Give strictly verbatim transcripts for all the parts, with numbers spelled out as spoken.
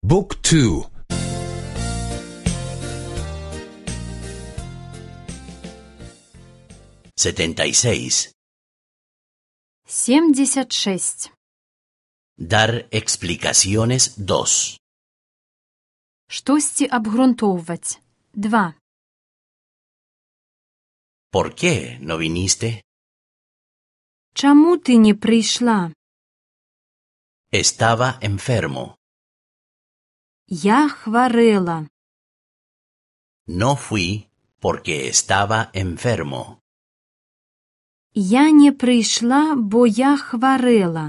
บุ๊กทู setenta y seis. семьдесят шесть. Dar explicaciones dos. Штосьці абгрунтоўваць. два. ¿Por qué no viniste? Чаму ты не прыйшла? Estaba enfermo. Я хварэла. No fui porque estaba enfermo. Я не прыйшла, бо я хварэла.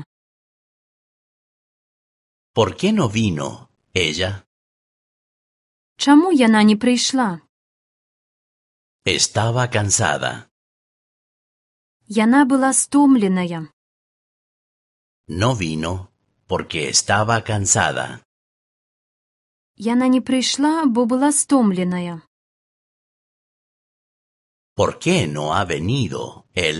¿Por qué no vino ella? Чаму яна не прыйшла? Estaba cansada. Яна была стомленая. No vino porque estaba cansada. Яна не прыйшла, бо была стомленая. ¿Por qué no ha venido él?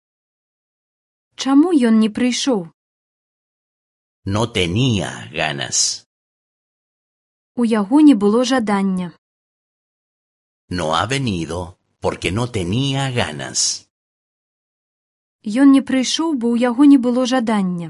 Чаму ён не прыйшоў? No tenía ganas. У яго не было жадання. No ha venido porque no tenía ganas. Ён не прыйшоў, бо ў яго не было жадання.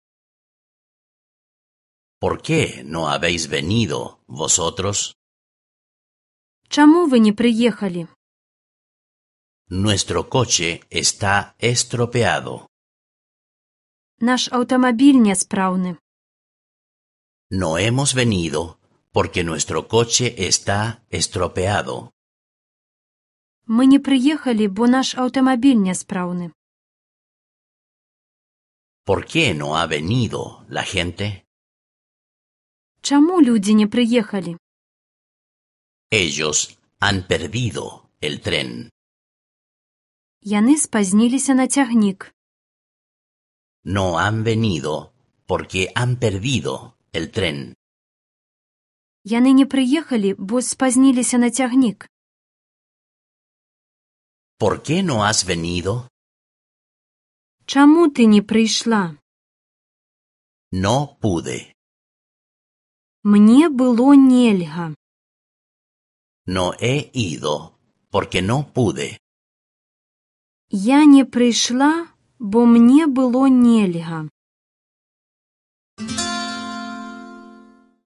¿Por qué no habéis venido vosotros? Чаму вы не прыехалі? Nuestro coche está estropeado. Наш аўтамабіль няспраўны. No hemos venido porque nuestro coche está estropeado. Мы не прыехалі, бо наш аўтамабіль няспраўны. ¿Por qué no ha venido la gente? Чаму людзі не прыехалі? Ellos han perdido el tren. Яны спазніліся на цягнік. No han venido porque han perdido el tren. Яны не прыехалі, бо спазніліся на цягнік. ¿Por qué no has venido? Чаму ты не прыйшла? No pude. Мне было нельга. No he ido porque no pude. Я не прыйшла, бо мне было нельга.